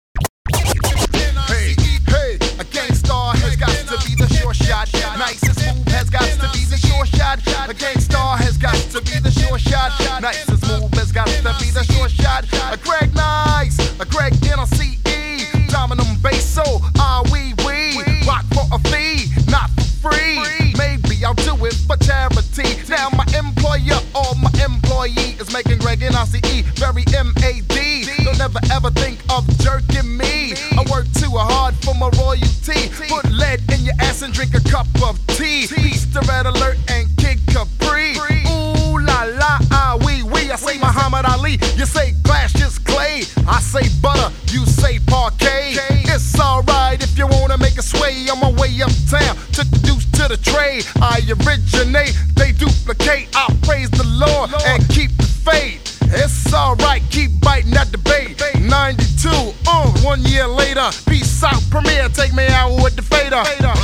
Speaker 21: Hey, hey, a Gangstar has got to be the short shot. Nice and smooth has got to be the short shot. A Gangstar has got to be the short shot. Nice and smooth has got to be the short shot. A Greg Nice, a Greg NRCE, Dominum Basso, are we rock for a fee, not for free. Maybe I'll do it for charity. Now my employer or my employee is making Greg NRCE very M.A.D. Don't ever ever think of jerking me. I work too hard for my royalty. Put lead in your ass and drink a cup of tea. Beast the Red Alert and Kid Capri. Ooh la la, ah wee wee. I say Muhammad Ali, you say Glass just Clay. way I originate, they duplicate. I praise the Lord and keep the faith. It's alright, keep biting at the bait. 92, 1 year later. Peace out, Premier, take me out with the fader.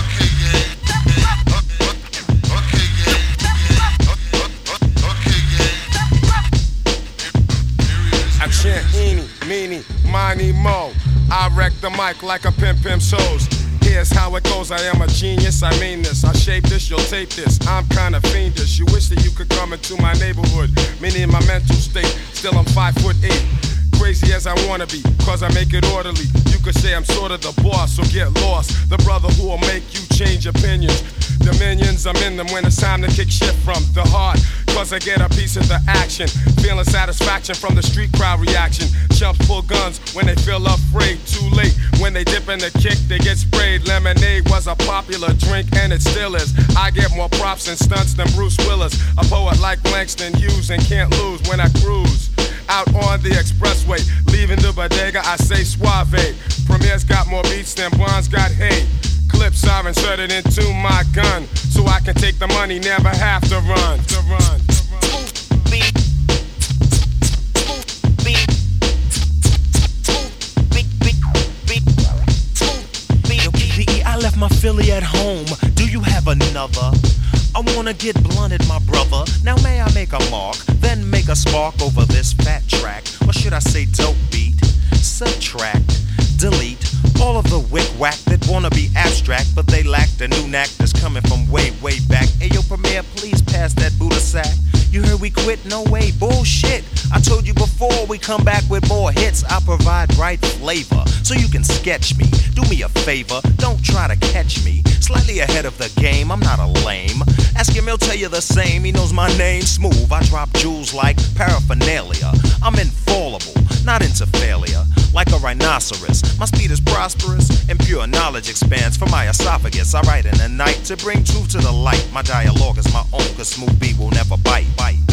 Speaker 2: I chant eeny, meeny, miny, mo. I wreck the mic like a pimp shows. Here's how it goes, I am a genius, I mean this. I shape this, you'll tape this, I'm kinda fiendish. You wish that you could come into my neighborhood. Meaning my mental state, still I'm 5'8". Crazy as I wanna be, cause I make it orderly. You could say I'm sorta the boss, so get lost. The brother who will make you change opinions. Dominions, I'm in them when it's time to kick shit from the heart. Cause I get a piece of the action. Feeling satisfaction from the street crowd reaction. Chumps pull guns when they feel afraid. Too late, when they dip in the kick, they get sprayed. Lemonade was a popular drink and it still is. I get more props and stunts than Bruce Willis. A poet like Langston Hughes and can't lose when I cruise. Out on the expressway, leaving the bodega, I say suave. Premier's got more beats than Blonde's got hate. Clips are inserted into my gun, so I can take the money, never have to run.
Speaker 1: Yo, PPE, I left my Philly at home. Do you have another? I wanna get blunted, my brother. Now may I make a mark, then make a spark over this fat track? Or should I say dope beat? Subtract, delete all of the wick-wack that wanna be abstract, but they lack the new knack that's coming from way, way back. Ayo, Premier, please pass that Buddha sack. You heard we quit? No way, bullshit. I told you before, we come back with more hits. I provide right flavor, so you can sketch me. Do me a favor, don't try to catch me. Slightly ahead of the game, I'm not a lame. Ask him, he'll tell you the same. He knows my name, smooth. I drop jewels like paraphernalia. I'm infallible, not into failure. Like a rhinoceros, my speed is prosperous, and pure knowledge expands from my esophagus. I write in the night to bring truth to the light. My dialogue is my own, cause Smooth B will never bite.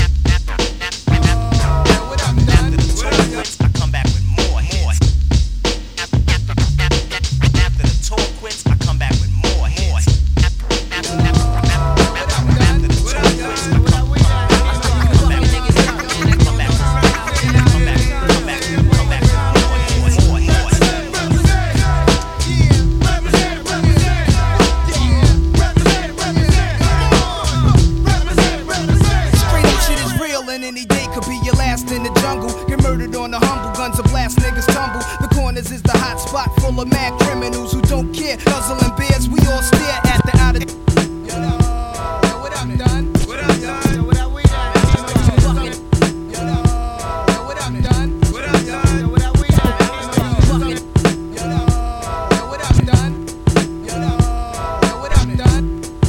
Speaker 1: I come back with more hits. After the tour quits, I come back with more hits.
Speaker 22: Is the hot spot full of mad criminals who don't care. Guzzling beers, we all stare at the out of. What up, done? What up, done? What up, we done? What up, done? What up, done? What up, we done? What up, done? What up, done?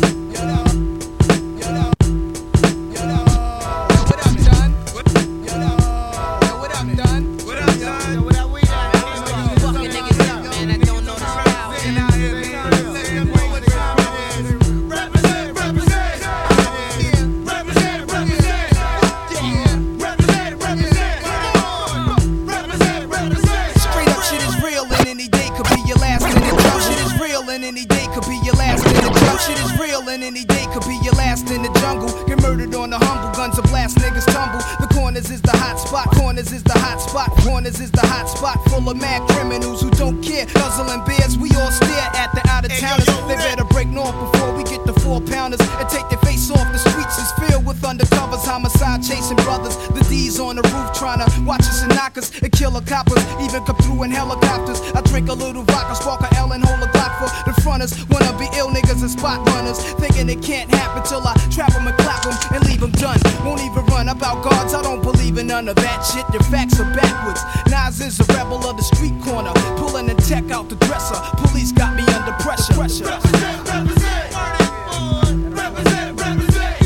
Speaker 22: None of that shit, your facts are backwards. Nas is a rebel of the street corner, pulling the tech out the dresser. Police got me under pressure. Represent, represent, represent, represent,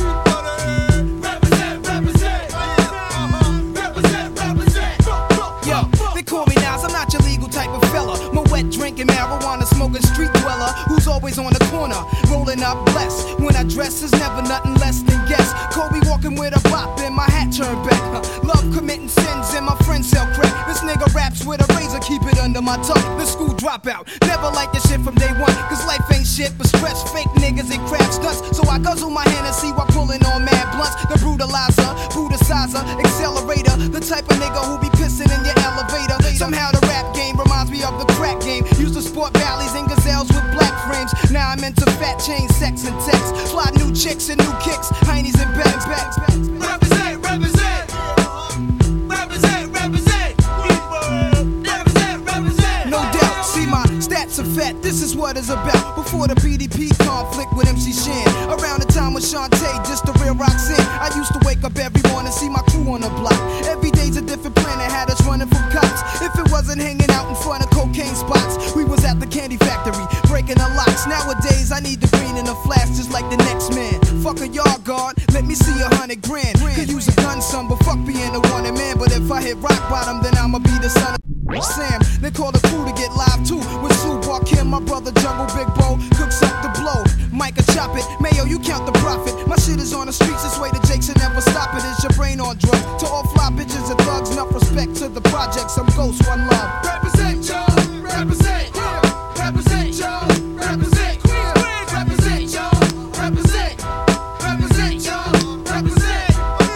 Speaker 22: represent, represent. Yo, they call me Nas, I'm not your legal type of fella. Moet drinking marijuana, smoking street dweller who's always on the corner, rolling up blessed. When I dress is never nothing less than guess. Kobe walking with a bop and my hat turned back. Love committing sins and my friends sell crack. This nigga raps with a razor keep it under my tongue. The school dropout, never like this shit from day one. Cause life ain't shit but stress, fake niggas and crap stunts. So I guzzle my Hennessy while pulling on mad blunts. The brutalizer, brutalizer, accelerator. The type of nigga who be pissing in your elevator. Somehow the rap game reminds me of the crack game. Used to sport valleys and gazelles with black frames. Now I'm into fat chain, sex and text. Fly new chicks and new kicks, heinies and bags. Represent, represent. Represent, represent. Represent, represent. No doubt, see my stats are fat. This is what it's about. Before the BDP conflict with MC Shan. Around the time with Shantae, just the real Roxanne. I used to wake up every morning, see my crew on the block. Every day's a different planet, had us running from cops. If it wasn't hanging out in front of cocaine spots, we was at the candy factory, breaking the locks. Nowadays, I need the green in the flash, just like the next man. Fuck a yard guard, let me see 100 grand. Could use a gun, son, but fuck being a wanted man. But if I hit rock bottom, then I'ma be the son of Sam. They call the crew to get live too. With Sue Kim, my brother Jungle Big Bo cooks up the blow. Micah chop it, Mayo, you count the profit. My shit is on the streets, this way the Jakes will never stop it. Is your brain on drugs? To all fly bitches and thugs, enough respect to the projects. I'm Ghost, one love. Represent, y'all. Represent, represent, y'all. Represent, represent, y'all. Represent, represent, y'all. Represent.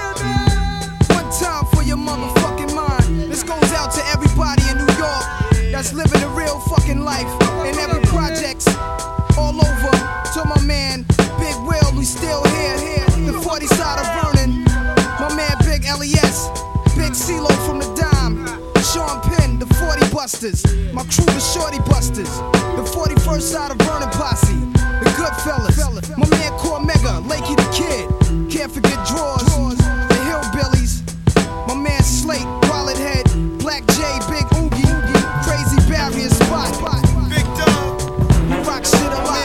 Speaker 22: One time for your motherfucking mind. This goes out to everybody in New York that's living a real fucking life. In every projects, all over. To my man, Big Will, we still here. The 40 side of Vernon. My man, Big LES. Big CeeLo from the Dime. Sean Penn, the 40 Busters. My crew, the Shorty Busters. The 41st side of Vernon Posse. The Goodfellas. My man, Cormega, Lakey the Kid. Can't forget Drawers. The Hillbillies. My man, Slate, Wallet Head. Black J, Big Oogie. Crazy Barrier Spot. Big Dog. We rock shit a lot.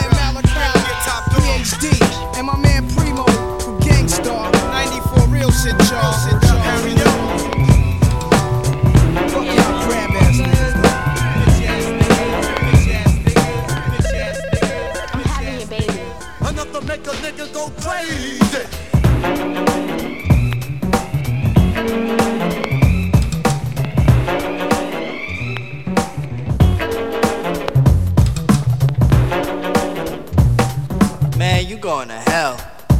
Speaker 22: PhD. And my man Primo from Gangstar. 94 real shit, y'all. Fuck y'all crab ass niggas.
Speaker 14: I'm having your baby.
Speaker 21: Enough to make a nigga go crazy.
Speaker 3: Man, you going to hell.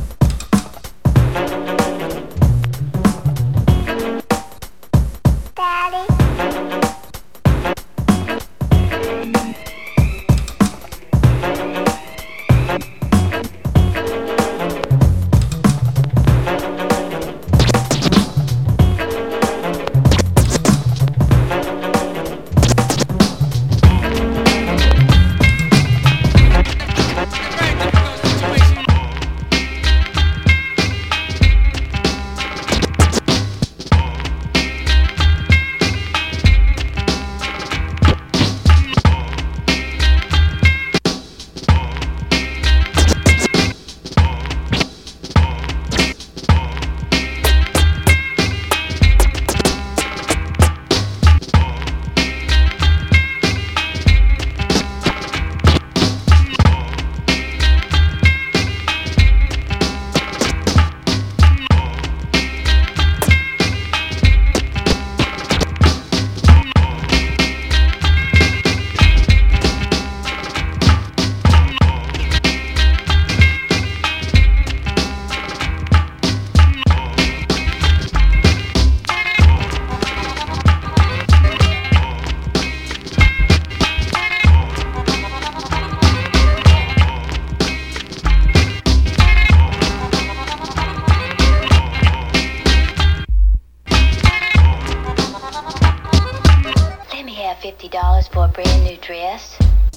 Speaker 14: $50 for a brand new dress.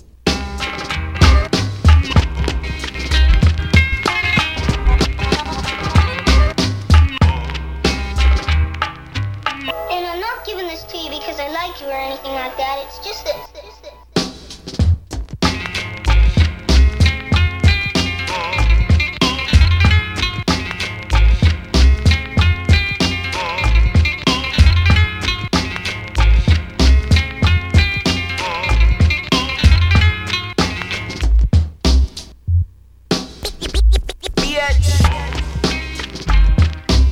Speaker 5: And I'm not giving this to you because I like you or anything like that. It's just this.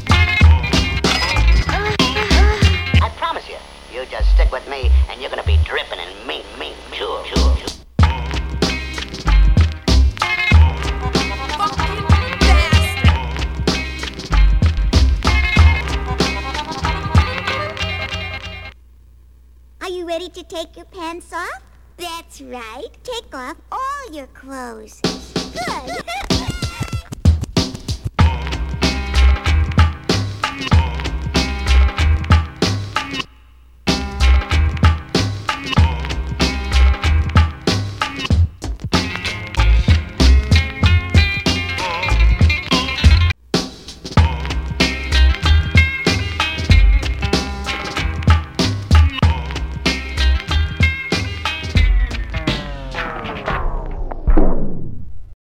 Speaker 23: I promise you, you just stick with me and you're gonna be
Speaker 7: to take your pants off? That's right. Take off all your clothes. Good.